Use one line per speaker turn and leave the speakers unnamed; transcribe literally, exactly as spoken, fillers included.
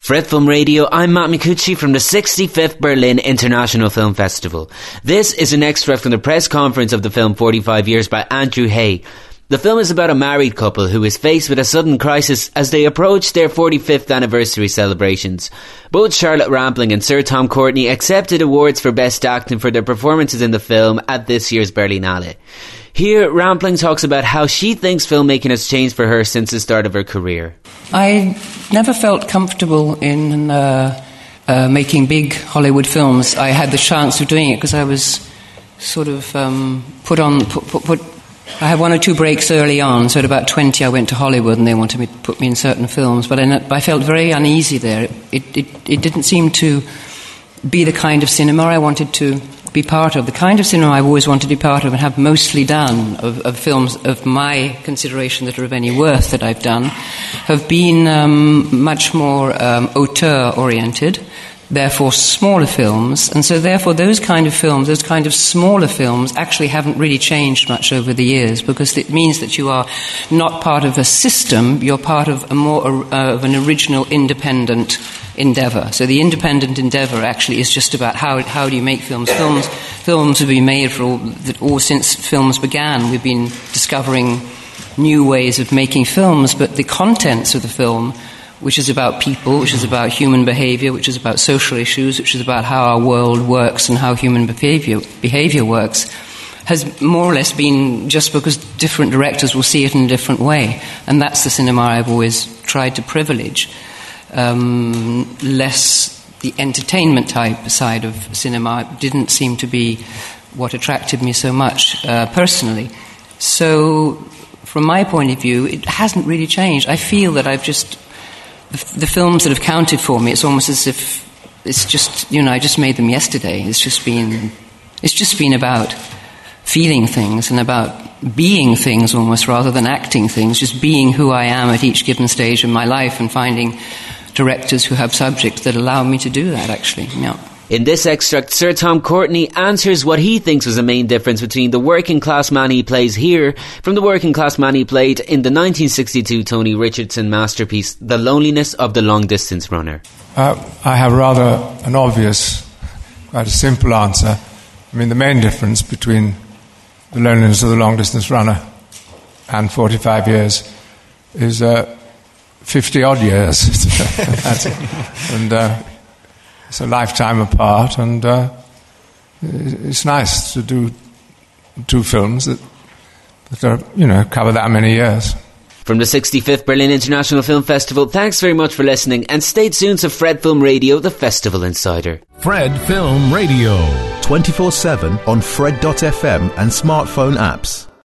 Fred Film Radio, I'm Matt Micucci from the sixty-fifth Berlin International Film Festival. This is an extract from the press conference of the film forty-five years by Andrew Hay. The film is about a married couple who is faced with a sudden crisis as they approach their forty-fifth anniversary celebrations. Both Charlotte Rampling and Sir Tom Courtenay accepted awards for Best Acting for their performances in the film at this year's Berlinale. Here, Rampling talks about how she thinks filmmaking has changed for her since the start of her career.
I never felt comfortable in uh, uh, making big Hollywood films. I had the chance of doing it because I was sort of um, put on... Put, put, put I had one or two breaks early on, so at about twenty I went to Hollywood and they wanted me to put me in certain films, but I, I felt very uneasy there. It, it, it didn't seem to be the kind of cinema I wanted to be part of. The kind of cinema I've always wanted to be part of and have mostly done, of, of films of my consideration that are of any worth that I've done, have been um, much more um, auteur-oriented, therefore smaller films, and so therefore those kind of films, those kind of smaller films actually haven't really changed much over the years, because it means that you are not part of a system, you're part of a more uh, of an original independent endeavour. So the independent endeavour actually is just about how how do you make films. Films films have been made for all, all since films began. We've been discovering new ways of making films, but the contents of the film, which is about people, which is about human behaviour, which is about social issues, which is about how our world works and how human behaviour behaviour works, has more or less been just because different directors will see it in a different way. And that's the cinema I've always tried to privilege. Um, less the entertainment type side of cinema didn't seem to be what attracted me so much uh, personally. So, from my point of view, it hasn't really changed. I feel that I've just... The, the films that have counted for me, it's almost as if it's just, you know, I just made them yesterday. It's just been, it's just been about feeling things and about being things almost rather than acting things, just being who I am at each given stage of my life and finding directors who have subjects that allow me to do that, actually. Yeah.
In this extract, Sir Tom Courtenay answers what he thinks was the main difference between the working class man he plays here from the working class man he played in the nineteen sixty-two Tony Richardson masterpiece, The Loneliness of the Long Distance Runner.
Uh, I have rather an obvious, quite a simple answer. I mean, the main difference between The Loneliness of the Long Distance Runner and forty-five years is uh, fifty-odd years. That's it. And... Uh, It's a lifetime apart, and uh, it's nice to do two films that, that are, you know, cover that many years.
From the sixty-fifth Berlin International Film Festival, thanks very much for listening, and stay tuned to Fred Film Radio, the Festival Insider.
Fred Film Radio.
twenty-four seven on Fred dot f m and smartphone apps.